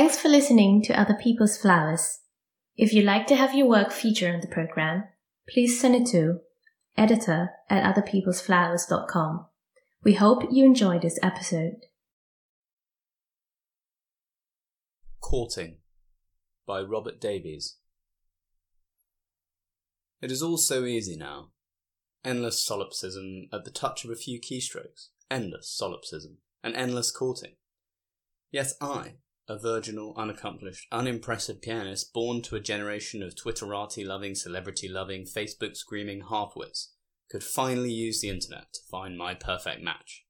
Thanks for listening to Other People's Flowers. If you'd like to have your work featured on the program, please send it to editor@otherpeoplesflowers.com. We hope you enjoyed this episode. Courting by Robert Davies. It is all so easy now. Endless solipsism at the touch of a few keystrokes. Endless solipsism and endless courting. Yet I, a virginal, unaccomplished, unimpressive pianist born to a generation of Twitterati-loving, celebrity-loving, Facebook-screaming half-wits, could finally use the internet to find my perfect match.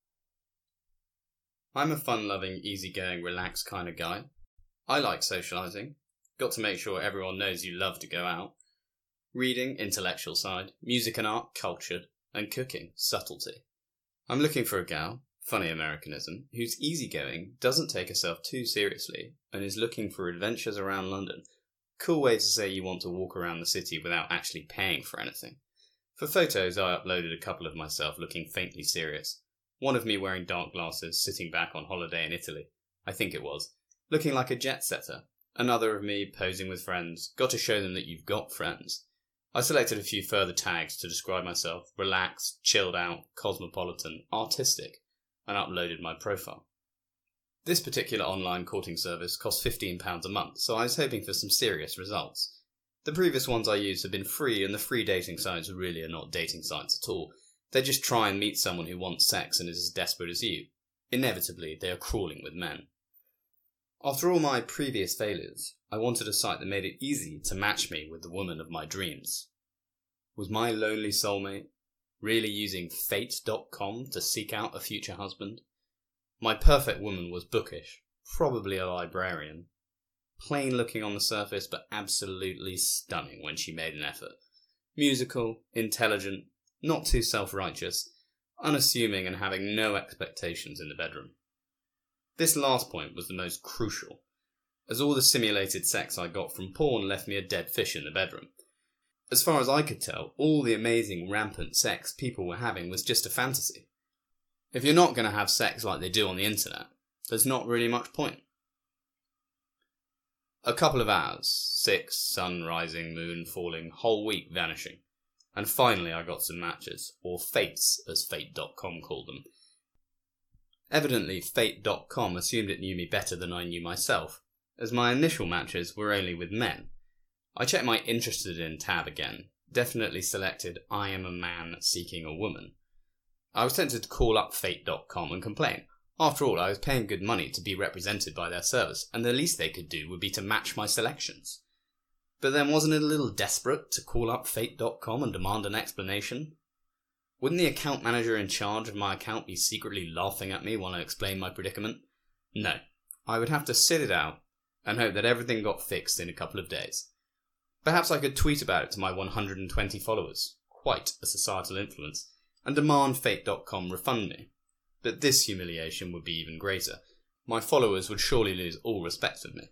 I'm a fun-loving, easygoing, relaxed kind of guy. I like socialising. Got to make sure everyone knows you love to go out. Reading, intellectual side. Music and art, cultured. And cooking, subtlety. I'm looking for a gal, funny Americanism, who's easygoing, doesn't take herself too seriously, and is looking for adventures around London. Cool way to say you want to walk around the city without actually paying for anything. For photos, I uploaded a couple of myself looking faintly serious. One of me wearing dark glasses, sitting back on holiday in Italy. I think it was. Looking like a jet setter. Another of me posing with friends. Got to show them that you've got friends. I selected a few further tags to describe myself. Relaxed, chilled out, cosmopolitan, artistic, and uploaded my profile. This particular online courting service costs £15 a month, so I was hoping for some serious results. The previous ones I used have been free, and the free dating sites really are not dating sites at all. They just try and meet someone who wants sex and is as desperate as you. Inevitably, they are crawling with men. After all my previous failures, I wanted a site that made it easy to match me with the woman of my dreams. Was my lonely soulmate really using Fate.com to seek out a future husband? My perfect woman was bookish, probably a librarian. Plain looking on the surface, but absolutely stunning when she made an effort. Musical, intelligent, not too self-righteous, unassuming and having no expectations in the bedroom. This last point was the most crucial, as all the simulated sex I got from porn left me a dead fish in the bedroom. As far as I could tell, all the amazing rampant sex people were having was just a fantasy. If you're not going to have sex like they do on the internet, there's not really much point. A couple of hours, 6, sun rising, moon falling, whole week vanishing. And finally I got some matches, or fates as Fate.com called them. Evidently Fate.com assumed it knew me better than I knew myself, as my initial matches were only with men. I checked my interested in tab again, definitely selected I am a man seeking a woman. I was tempted to call up Fate.com and complain. After all, I was paying good money to be represented by their service, and the least they could do would be to match my selections. But then wasn't it a little desperate to call up Fate.com and demand an explanation? Wouldn't the account manager in charge of my account be secretly laughing at me while I explained my predicament? No, I would have to sit it out and hope that everything got fixed in a couple of days. Perhaps I could tweet about it to my 120 followers, quite a societal influence, and demand Fate.com refund me. But this humiliation would be even greater. My followers would surely lose all respect of me.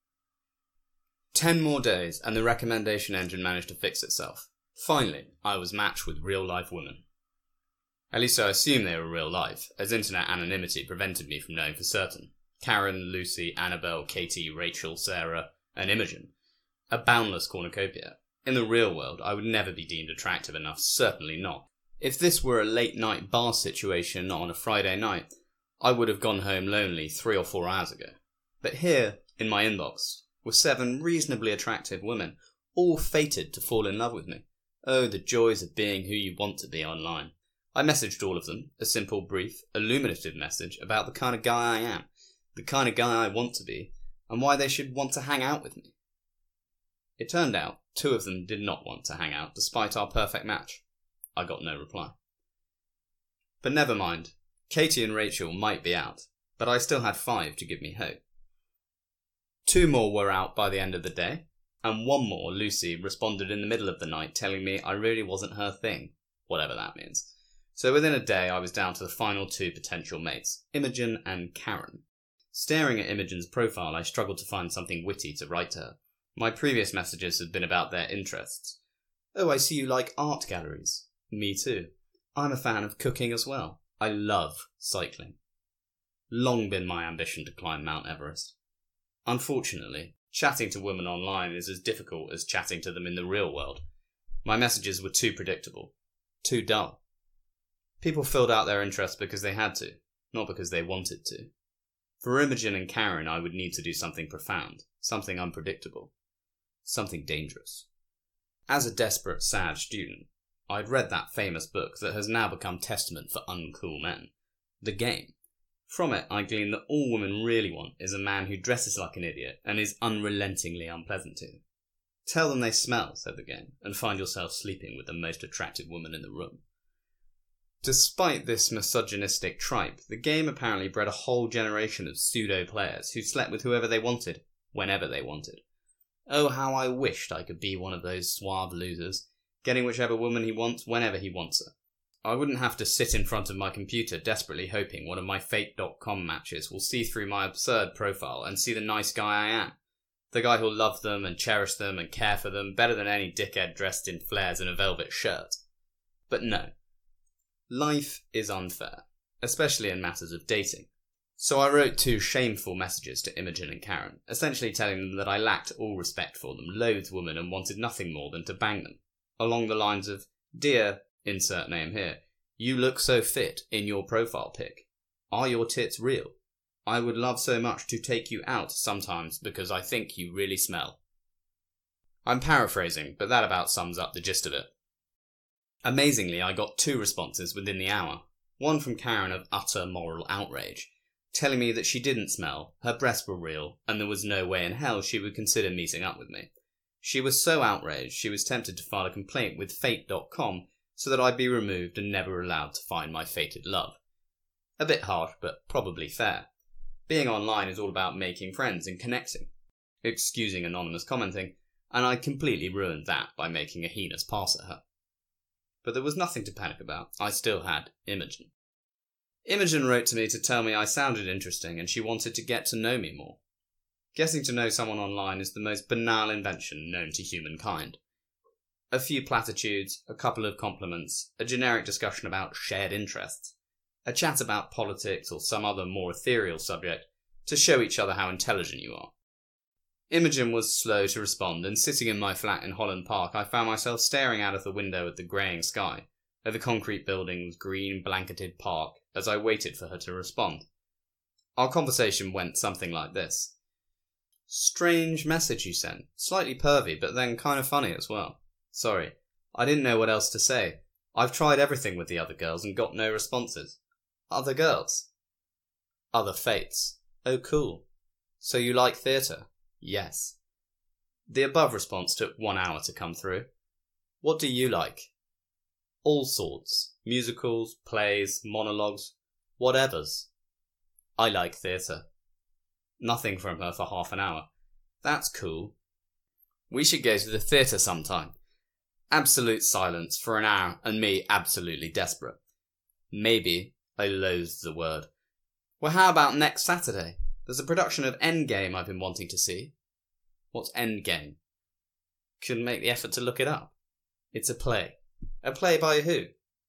10 more days, and the recommendation engine managed to fix itself. Finally, I was matched with real-life women. At least I assume they were real life, as internet anonymity prevented me from knowing for certain. Karen, Lucy, Annabelle, Katie, Rachel, Sarah, and Imogen. A boundless cornucopia. In the real world, I would never be deemed attractive enough, certainly not. If this were a late-night bar situation on a Friday night, I would have gone home lonely 3 or 4 hours ago. But here, in my inbox, were 7 reasonably attractive women, all fated to fall in love with me. Oh, the joys of being who you want to be online. I messaged all of them, a simple, brief, illuminative message about the kind of guy I am, the kind of guy I want to be, and why they should want to hang out with me. It turned out 2 of them did not want to hang out despite our perfect match. I got no reply. But never mind. Katie and Rachel might be out, but I still had 5 to give me hope. 2 more were out by the end of the day, and 1 more, Lucy, responded in the middle of the night telling me I really wasn't her thing, whatever that means. So within a day I was down to the final 2 potential mates, Imogen and Karen. Staring at Imogen's profile, I struggled to find something witty to write to her. My previous messages had been about their interests. Oh, I see you like art galleries. Me too. I'm a fan of cooking as well. I love cycling. Long been my ambition to climb Mount Everest. Unfortunately, chatting to women online is as difficult as chatting to them in the real world. My messages were too predictable, too dull. People filled out their interest because they had to, not because they wanted to. For Imogen and Karen, I would need to do something profound, something unpredictable, something dangerous. As a desperate, sad student, I'd read that famous book that has now become testament for uncool men, The Game. From it, I gleaned that all women really want is a man who dresses like an idiot and is unrelentingly unpleasant to them. Tell them they smell, said The Game, and find yourself sleeping with the most attractive woman in the room. Despite this misogynistic tripe, The Game apparently bred a whole generation of pseudo-players who slept with whoever they wanted, whenever they wanted. Oh, how I wished I could be one of those suave losers, getting whichever woman he wants whenever he wants her. I wouldn't have to sit in front of my computer desperately hoping one of my Fate.com matches will see through my absurd profile and see the nice guy I am. The guy who'll love them and cherish them and care for them better than any dickhead dressed in flares and a velvet shirt. But no. Life is unfair, especially in matters of dating. So I wrote 2 shameful messages to Imogen and Karen, essentially telling them that I lacked all respect for them, loathed women and wanted nothing more than to bang them. Along the lines of, "Dear, insert name here, you look so fit in your profile pic. Are your tits real? I would love so much to take you out sometimes because I think you really smell." I'm paraphrasing, but that about sums up the gist of it. Amazingly, I got 2 responses within the hour. One from Karen of utter moral outrage, telling me that she didn't smell, her breasts were real, and there was no way in hell she would consider meeting up with me. She was so outraged she was tempted to file a complaint with Fate.com so that I'd be removed and never allowed to find my fated love. A bit harsh, but probably fair. Being online is all about making friends and connecting. Excusing anonymous commenting, and I completely ruined that by making a heinous pass at her. But there was nothing to panic about. I still had Imogen. Imogen wrote to me to tell me I sounded interesting and she wanted to get to know me more. Getting to know someone online is the most banal invention known to humankind. A few platitudes, a couple of compliments, a generic discussion about shared interests, a chat about politics or some other more ethereal subject to show each other how intelligent you are. Imogen was slow to respond, and sitting in my flat in Holland Park, I found myself staring out of the window at the greying sky, at the concrete buildings, green blanketed park, as I waited for her to respond. Our conversation went something like this. "Strange message you sent. Slightly pervy, but then kind of funny as well. Sorry, I didn't know what else to say. I've tried everything with the other girls and got no responses." "Other girls?" "Other fates." "Oh, cool. So you like theatre?" "Yes." The above response took 1 hour to come through. "What do you like?" "All sorts. Musicals, plays, monologues, whatevers." "I like theatre." Nothing from her for half an hour. "That's cool. We should go to the theatre sometime." Absolute silence for an hour and me absolutely desperate. "Maybe." I loathed the word. "Well, how about next Saturday? There's a production of Endgame I've been wanting to see." "What's Endgame?" Couldn't make the effort to look it up. "It's a play." "A play by who?"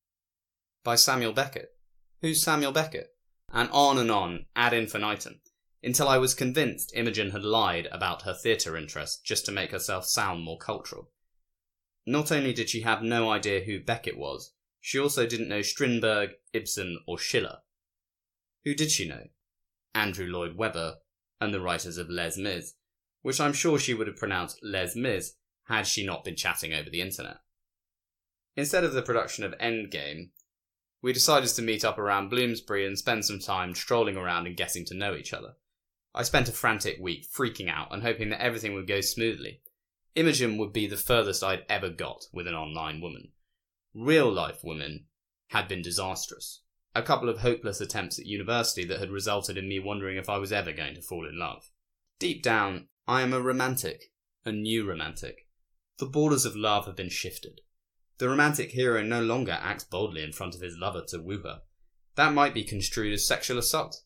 "By Samuel Beckett." "Who's Samuel Beckett?" And on, ad infinitum, until I was convinced Imogen had lied about her theatre interest just to make herself sound more cultural. Not only did she have no idea who Beckett was, she also didn't know Strindberg, Ibsen, or Schiller. Who did she know? Andrew Lloyd Webber and the writers of Les Mis, which I'm sure she would have pronounced Les Mis had she not been chatting over the internet. Instead of the production of Endgame, we decided to meet up around Bloomsbury and spend some time strolling around and getting to know each other. I spent a frantic week freaking out and hoping that everything would go smoothly. Imogen would be the furthest I'd ever got with an online woman. Real-life women had been disastrous. A couple of hopeless attempts at university that had resulted in me wondering if I was ever going to fall in love. Deep down, I am a romantic, a new romantic. The borders of love have been shifted. The romantic hero no longer acts boldly in front of his lover to woo her. That might be construed as sexual assault.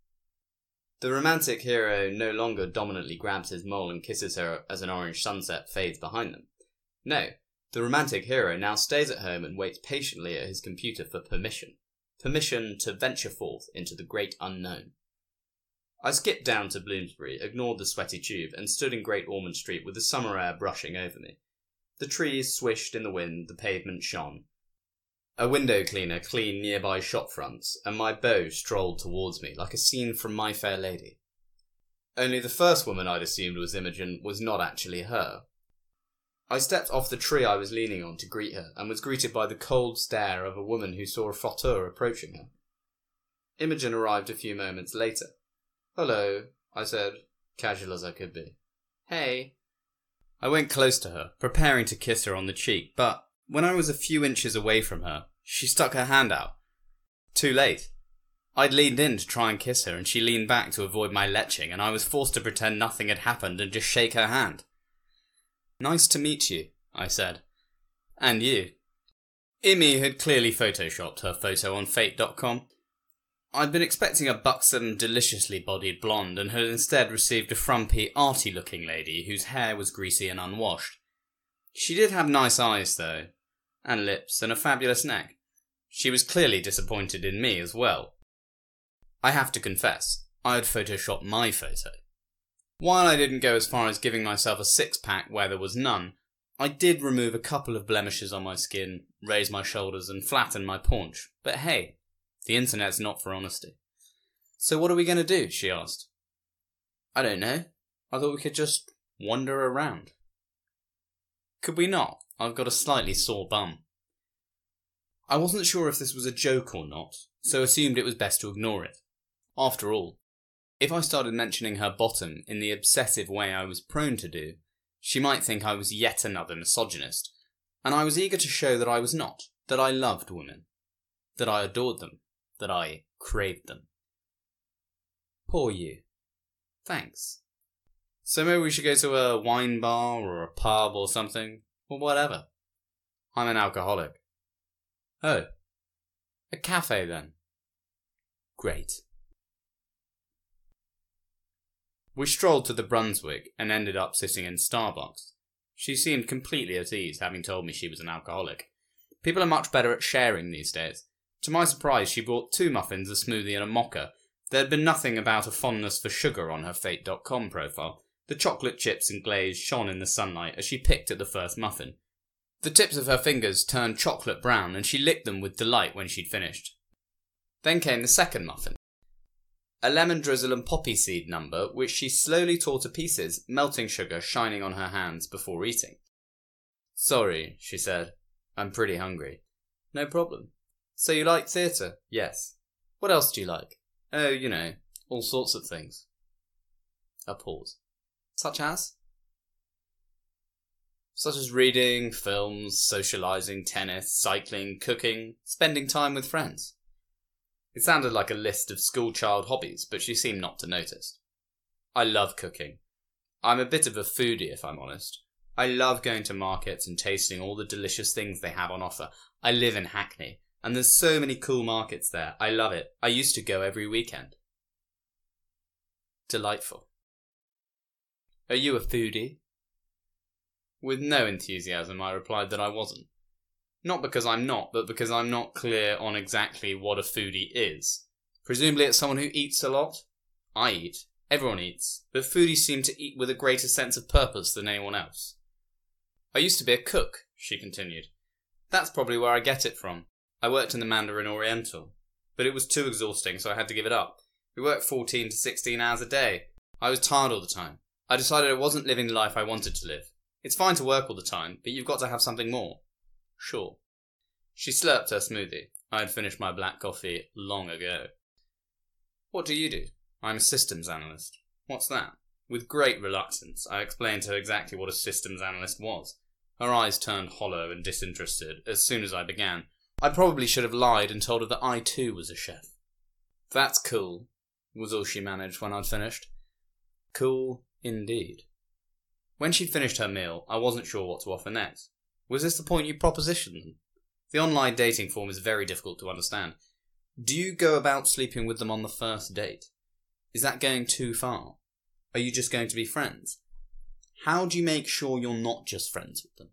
The romantic hero no longer dominantly grabs his mole and kisses her as an orange sunset fades behind them. No, the romantic hero now stays at home and waits patiently at his computer for permission. Permission to venture forth into the great unknown. I skipped down to Bloomsbury, ignored the sweaty tube, and stood in Great Ormond Street with the summer air brushing over me. The trees swished in the wind, the pavement shone. A window cleaner cleaned nearby shop fronts, and my beau strolled towards me like a scene from My Fair Lady. Only the first woman I'd assumed was Imogen was not actually her. I stepped off the tree I was leaning on to greet her, and was greeted by the cold stare of a woman who saw a fauteur approaching her. Imogen arrived a few moments later. "Hello," I said, casual as I could be. "Hey." I went close to her, preparing to kiss her on the cheek, but when I was a few inches away from her, she stuck her hand out. Too late. I'd leaned in to try and kiss her, and she leaned back to avoid my leching, and I was forced to pretend nothing had happened and just shake her hand. "Nice to meet you," I said. "And you." Imi had clearly photoshopped her photo on Fate.com. I'd been expecting a buxom, deliciously bodied blonde, and had instead received a frumpy, arty-looking lady whose hair was greasy and unwashed. She did have nice eyes, though, and lips, and a fabulous neck. She was clearly disappointed in me as well. I have to confess, I had photoshopped my photo. While I didn't go as far as giving myself a six-pack where there was none, I did remove a couple of blemishes on my skin, raise my shoulders, and flatten my paunch. But hey, the internet's not for honesty. "So what are we going to do?" she asked. "I don't know. I thought we could just wander around." "Could we not? I've got a slightly sore bum." I wasn't sure if this was a joke or not, so assumed it was best to ignore it. After all, if I started mentioning her bottom in the obsessive way I was prone to do, she might think I was yet another misogynist, and I was eager to show that I was not, that I loved women, that I adored them, that I craved them. "Poor you." "Thanks. So maybe we should go to a wine bar or a pub or something, or whatever." "I'm an alcoholic." "Oh. A cafe then." "Great." We strolled to the Brunswick and ended up sitting in Starbucks. She seemed completely at ease, having told me she was an alcoholic. People are much better at sharing these days. To my surprise, she brought 2 muffins, a smoothie and a mocha. There had been nothing about a fondness for sugar on her Fate.com profile. The chocolate chips and glaze shone in the sunlight as she picked at the first muffin. The tips of her fingers turned chocolate brown, and she licked them with delight when she'd finished. Then came the second muffin. A lemon drizzle and poppy seed number, which she slowly tore to pieces, melting sugar shining on her hands before eating. "Sorry," she said. "I'm pretty hungry." "No problem. So you like theatre?" "Yes." "What else do you like?" "Oh, you know, all sorts of things." A pause. "Such as?" "Such as reading, films, socialising, tennis, cycling, cooking, spending time with friends." It sounded like a list of schoolchild hobbies, but she seemed not to notice. "I love cooking. I'm a bit of a foodie, if I'm honest. I love going to markets and tasting all the delicious things they have on offer. I live in Hackney, and there's so many cool markets there. I love it. I used to go every weekend." Delightful. "Are you a foodie?" With no enthusiasm, I replied that I wasn't. Not because I'm not, but because I'm not clear on exactly what a foodie is. Presumably it's someone who eats a lot. I eat. Everyone eats. But foodies seem to eat with a greater sense of purpose than anyone else. "I used to be a cook," she continued. "That's probably where I get it from. I worked in the Mandarin Oriental. But it was too exhausting, so I had to give it up. We worked 14 to 16 hours a day. I was tired all the time. I decided I wasn't living the life I wanted to live. It's fine to work all the time, but you've got to have something more." "Sure." She slurped her smoothie. I had finished my black coffee long ago. "What do you do?" "I'm a systems analyst." "What's that?" With great reluctance, I explained to her exactly what a systems analyst was. Her eyes turned hollow and disinterested as soon as I began. I probably should have lied and told her that I too was a chef. "That's cool," was all she managed when I'd finished. Cool indeed. When she'd finished her meal, I wasn't sure what to offer next. Was this the point you propositioned them? The online dating form is very difficult to understand. Do you go about sleeping with them on the first date? Is that going too far? Are you just going to be friends? How do you make sure you're not just friends with them?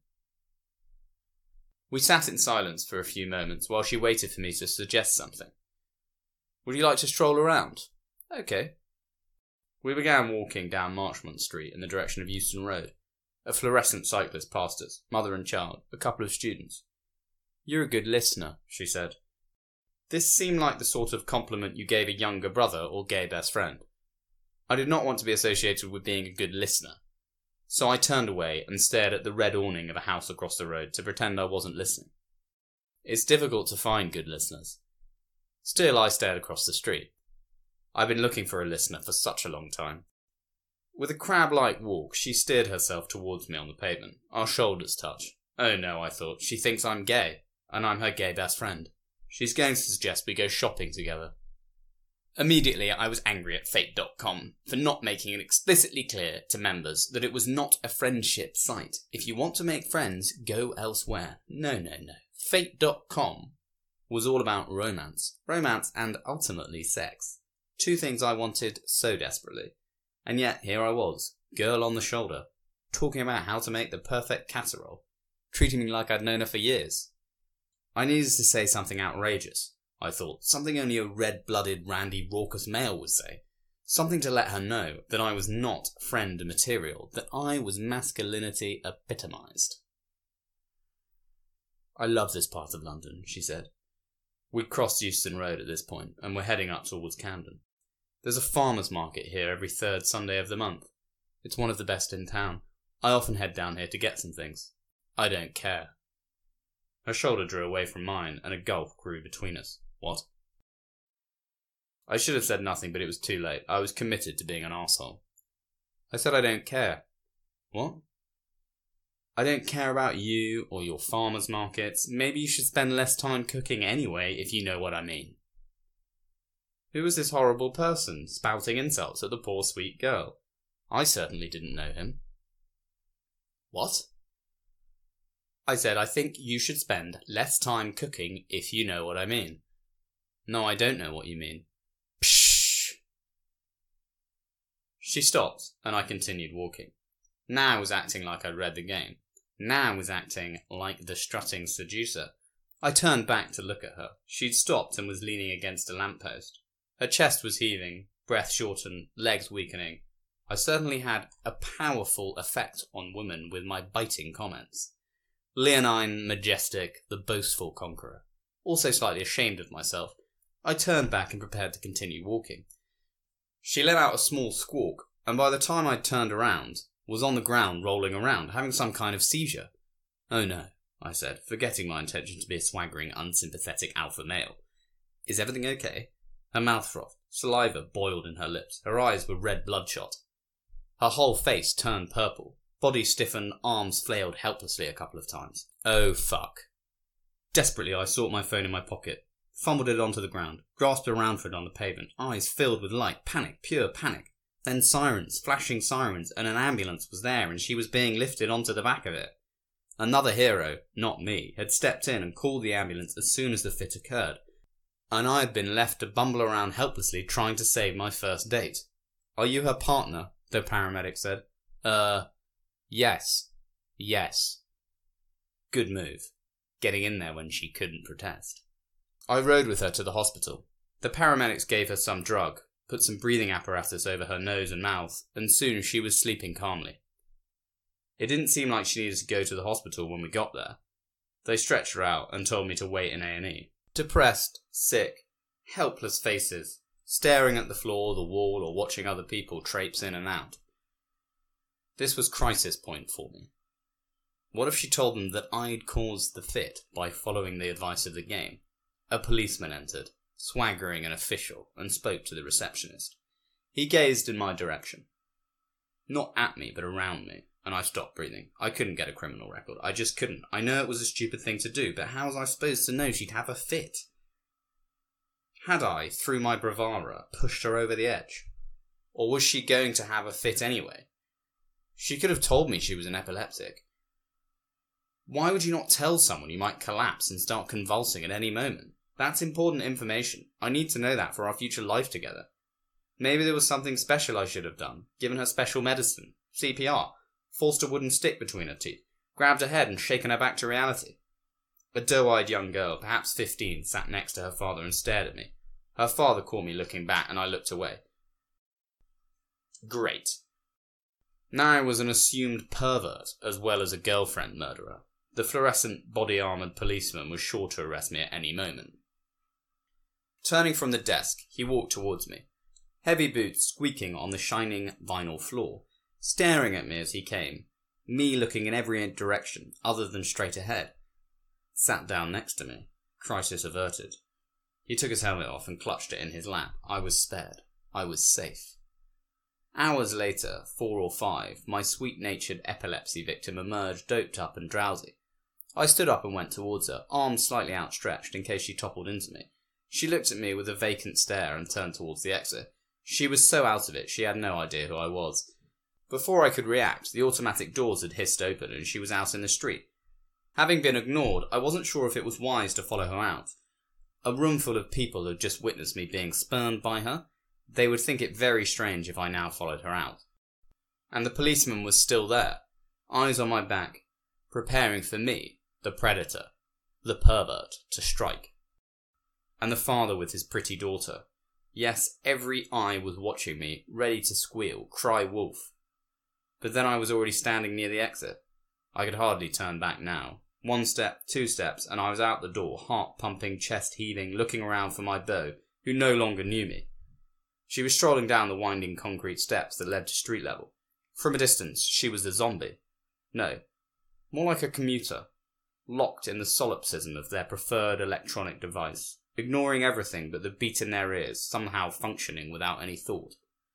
We sat in silence for a few moments while she waited for me to suggest something. "Would you like to stroll around?" "Okay." We began walking down Marchmont Street in the direction of Euston Road. A fluorescent cyclist passed us, mother and child, a couple of students. "You're a good listener," she said. This seemed like the sort of compliment you gave a younger brother or gay best friend. I did not want to be associated with being a good listener, so I turned away and stared at the red awning of a house across the road to pretend I wasn't listening. It's difficult to find good listeners. Still, I stared across the street. I've been looking for a listener for such a long time. With a crab-like walk, she steered herself towards me on the pavement. Our shoulders touched. Oh no, I thought, she thinks I'm gay, and I'm her gay best friend. She's going to suggest we go shopping together. Immediately, I was angry at Fate.com for not making it explicitly clear to members that it was not a friendship site. If you want to make friends, go elsewhere. No. Fate.com was all about romance. Romance and ultimately sex. Two things I wanted so desperately. And yet, here I was, girl on the shoulder, talking about how to make the perfect casserole, treating me like I'd known her for years. I needed to say something outrageous, I thought, something only a red-blooded, randy, raucous male would say. Something to let her know that I was not friend material, that I was masculinity epitomised. "I love this part of London," she said. We'd crossed Euston Road at this point, and were heading up towards Camden. "There's a farmer's market here every third Sunday of the month. It's one of the best in town. I often head down here to get some things. I don't care." Her shoulder drew away from mine, and a gulf grew between us. What? I should have said nothing, but it was too late. I was committed to being an arsehole. I said I don't care. What? I don't care about you or your farmer's markets. Maybe you should spend less time cooking anyway, if you know what I mean. Who was this horrible person, spouting insults at the poor sweet girl? I certainly didn't know him. What? I said, I think you should spend less time cooking, if you know what I mean. No, I don't know what you mean. Pshh! She stopped, and I continued walking. Now I was acting like I'd read the game. Now I was acting like the strutting seducer. I turned back to look at her. She'd stopped and was leaning against a lamppost. Her chest was heaving, breath shortened, legs weakening. I certainly had a powerful effect on women with my biting comments. Leonine, majestic, the boastful conqueror. Also slightly ashamed of myself, I turned back and prepared to continue walking. She let out a small squawk, and by the time I'd turned around, was on the ground rolling around, having some kind of seizure. "Oh no," I said, forgetting my intention to be a swaggering, unsympathetic alpha male. "Is everything okay?" Her mouth frothed, saliva boiled in her lips, her eyes were red bloodshot. Her whole face turned purple, body stiffened, arms flailed helplessly a couple of times. Oh fuck. Desperately I sought my phone in my pocket, fumbled it onto the ground, grasped around for it on the pavement, eyes filled with light, panic, pure panic. Then sirens, flashing sirens, and an ambulance was there and she was being lifted onto the back of it. Another hero, not me, had stepped in and called the ambulance as soon as the fit occurred, and I had been left to bumble around helplessly trying to save my first date. "Are you her partner?" the paramedic said. Yes. Good move. Getting in there when she couldn't protest. I rode with her to the hospital. The paramedics gave her some drug, put some breathing apparatus over her nose and mouth, and soon she was sleeping calmly. It didn't seem like she needed to go to the hospital when we got there. They stretched her out and told me to wait in A&E. Depressed, sick, helpless faces, staring at the floor, the wall, or watching other people traipse in and out. This was crisis point for me. What if she told them that I'd caused the fit by following the advice of the game? A policeman entered, swaggering and official, and spoke to the receptionist. He gazed in my direction. Not at me, but around me, and I stopped breathing. I couldn't get a criminal record. I just couldn't. I know it was a stupid thing to do, but how was I supposed to know she'd have a fit? Had I, through my bravura, pushed her over the edge? Or was she going to have a fit anyway? She could have told me she was an epileptic. Why would you not tell someone you might collapse and start convulsing at any moment? That's important information. I need to know that for our future life together. Maybe there was something special I should have done. Given her special medicine. CPR. Forced a wooden stick between her teeth. Grabbed her head and shaken her back to reality. A doe-eyed young girl, perhaps 15, sat next to her father and stared at me. Her father caught me looking back and I looked away. Great. Now I was an assumed pervert as well as a girlfriend murderer. The fluorescent body-armoured policeman was sure to arrest me at any moment. Turning from the desk, he walked towards me, heavy boots squeaking on the shining vinyl floor, staring at me as he came, me looking in every direction other than straight ahead. Sat down next to me, crisis averted. He took his helmet off and clutched it in his lap. I was spared. I was safe. Hours later, 4 or 5, my sweet-natured epilepsy victim emerged doped up and drowsy. I stood up and went towards her, arms slightly outstretched in case she toppled into me. She looked at me with a vacant stare and turned towards the exit. She was so out of it she had no idea who I was. Before I could react, the automatic doors had hissed open and she was out in the street. Having been ignored, I wasn't sure if it was wise to follow her out. A room full of people had just witnessed me being spurned by her. They would think it very strange if I now followed her out. And the policeman was still there, eyes on my back, preparing for me, the predator, the pervert, to strike. And the father with his pretty daughter. Yes, every eye was watching me, ready to squeal, cry wolf. But then I was already standing near the exit. I could hardly turn back now. 1 step, 2 steps, and I was out the door, heart pumping, chest heaving, looking around for my beau, who no longer knew me. She was strolling down the winding concrete steps that led to street level. From a distance, she was a zombie. No, more like a commuter, locked in the solipsism of their preferred electronic device, ignoring everything but the beat in their ears, somehow functioning without any thought.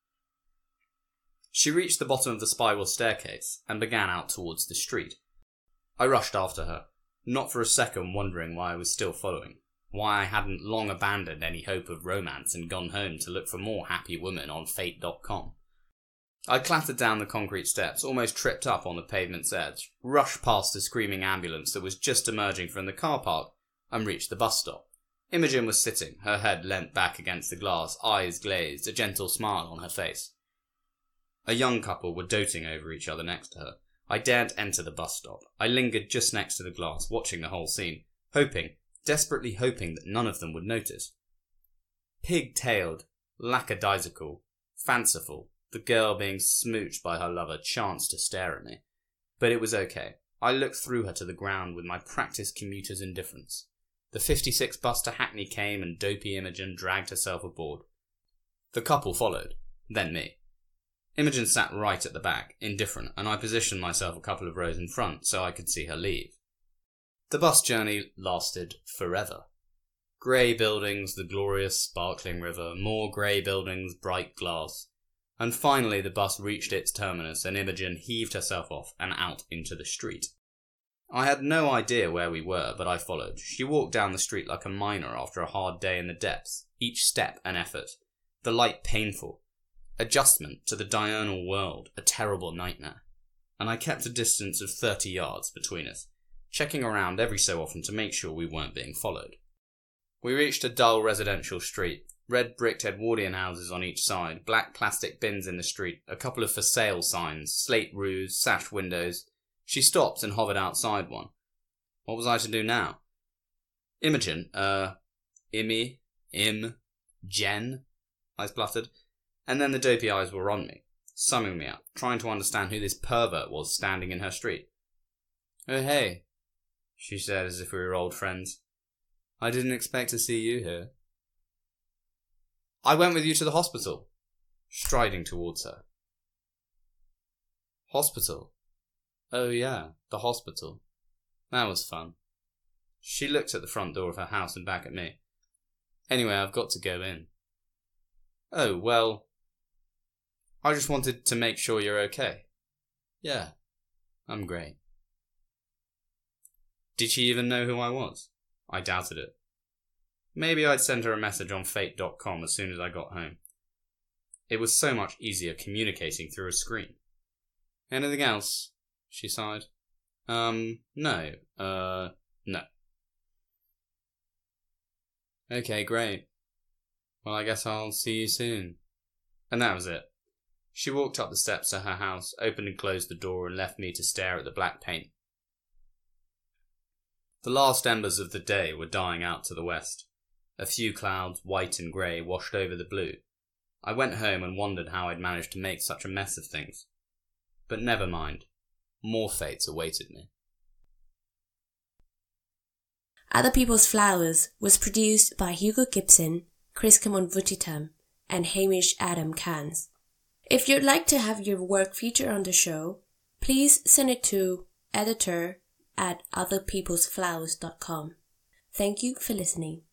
She reached the bottom of the spiral staircase and began out towards the street. I rushed after her, not for a second wondering why I was still following, why I hadn't long abandoned any hope of romance and gone home to look for more happy women on Fate.com. I clattered down the concrete steps, almost tripped up on the pavement's edge, rushed past a screaming ambulance that was just emerging from the car park, and reached the bus stop. Imogen was sitting, her head leant back against the glass, eyes glazed, a gentle smile on her face. A young couple were doting over each other next to her. I daren't enter the bus stop. I lingered just next to the glass, watching the whole scene, desperately hoping that none of them would notice. Pig-tailed, lackadaisical, fanciful, the girl being smooched by her lover chanced to stare at me. But it was okay. I looked through her to the ground with my practiced commuter's indifference. The 56 bus to Hackney came and dopey Imogen dragged herself aboard. The couple followed, then me. Imogen sat right at the back, indifferent, and I positioned myself a couple of rows in front so I could see her leave. The bus journey lasted forever. Grey buildings, the glorious sparkling river, more grey buildings, bright glass. And finally the bus reached its terminus and Imogen heaved herself off and out into the street. I had no idea where we were, but I followed. She walked down the street like a miner after a hard day in the depths, each step an effort, the light painful. Adjustment to the diurnal world, a terrible nightmare. And I kept a distance of 30 yards between us, checking around every so often to make sure we weren't being followed. We reached a dull residential street, red bricked Edwardian houses on each side, black plastic bins in the street, a couple of for sale signs, slate roofs, sash windows. She stopped and hovered outside one. What was I to do now? Imogen, Jen, I spluttered. And then the dopey eyes were on me, summing me up, trying to understand who this pervert was standing in her street. "Oh, hey," she said as if we were old friends. "I didn't expect to see you here." "I went with you to the hospital," striding towards her. "Hospital? Oh yeah, the hospital. That was fun." She looked at the front door of her house and back at me. "Anyway, I've got to go in." "Oh, well, I just wanted to make sure you're okay." "Yeah, I'm great." Did she even know who I was? I doubted it. Maybe I'd send her a message on Fate.com as soon as I got home. It was so much easier communicating through a screen. "Anything else?" she sighed. No. No. "Okay, great. Well, I guess I'll see you soon." And that was it. She walked up the steps to her house, opened and closed the door, and left me to stare at the black paint. The last embers of the day were dying out to the west. A few clouds, white and grey, washed over the blue. I went home and wondered how I'd managed to make such a mess of things. But never mind. More fates awaited me. Other People's Flowers was produced by Hugo Gibson, Chris Kamon-Vutitam, and Hamish Adam Kans. If you'd like to have your work featured on the show, please send it to editor@otherpeoplesflowers.com. Thank you for listening.